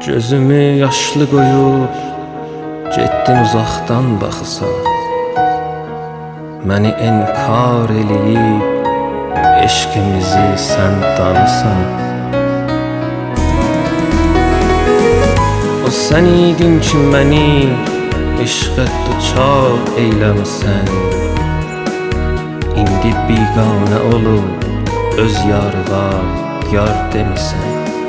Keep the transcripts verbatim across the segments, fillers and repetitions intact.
Gözümü yaşlı qoyub getdin uzaqdan baxısan. Məni inkar eləyib eşqimizi sən danısan. O sən idin ki məni eşqə duçar eyləmisən. İndi biganə olub öz yarığa yar demisən.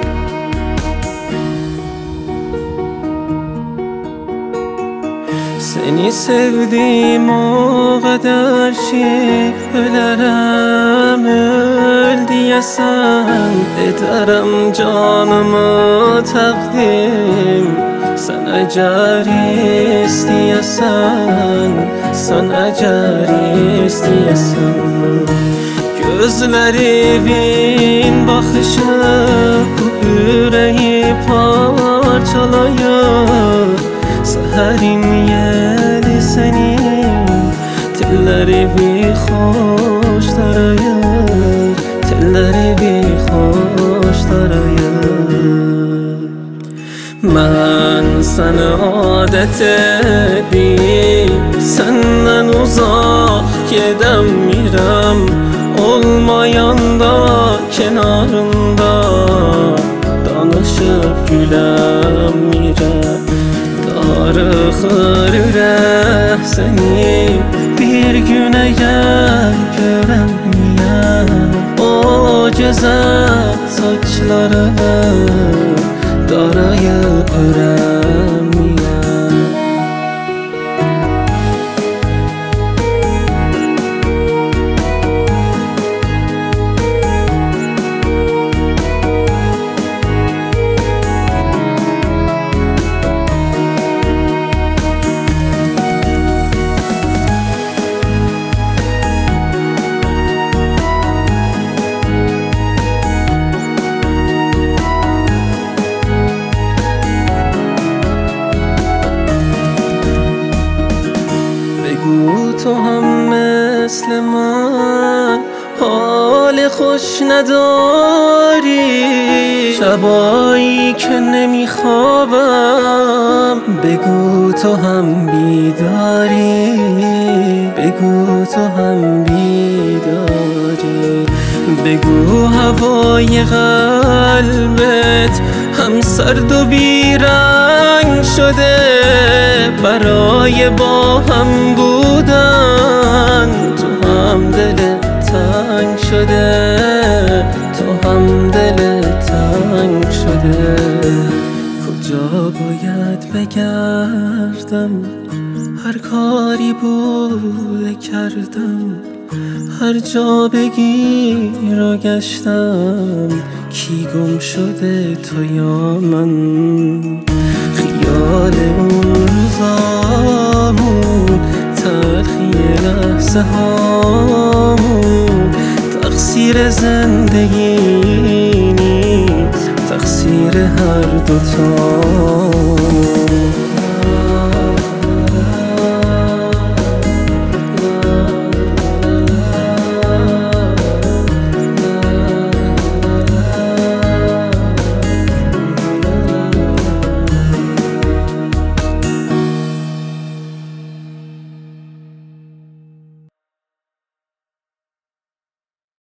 Seni sevdim o kadar ki ölərəm öl diyəsən. Edərəm canımı təqdim sən əgər istəyəsən. Sən əgər istəyəsən. Gözlərimin baxışı bu ürəyi parçalayır. Səhərin yeli sənin telləri bir xoş darayır. Telləri bir xoş darayır. Mən səni adət edib səndən uzaq gedəmirəm. Olmayanda kənarında danışıb güləmirəm. Darıxır ürək səni bir gün əgər görəməyəm. O gözəl saçları darayıb örəməyəm. تو هم مثل من حال خوش نداری. شبایی که نمیخوابم بگو تو هم بیداری. بگو تو هم بیداری. بگو هوای قلبت هم سرد و بیرنگ شده برای با هم بودن. تو هم دل تنگ شده. تو هم دل تنگ شده. کجا باید بگردم هر کاری بوده کردم. هر جا بگی رو گشتم کی گم شده تو یا من. خیال اون روزامون تلخی لحظه هامون تقصیر زندگی نیست تقصیر هر دوتامون.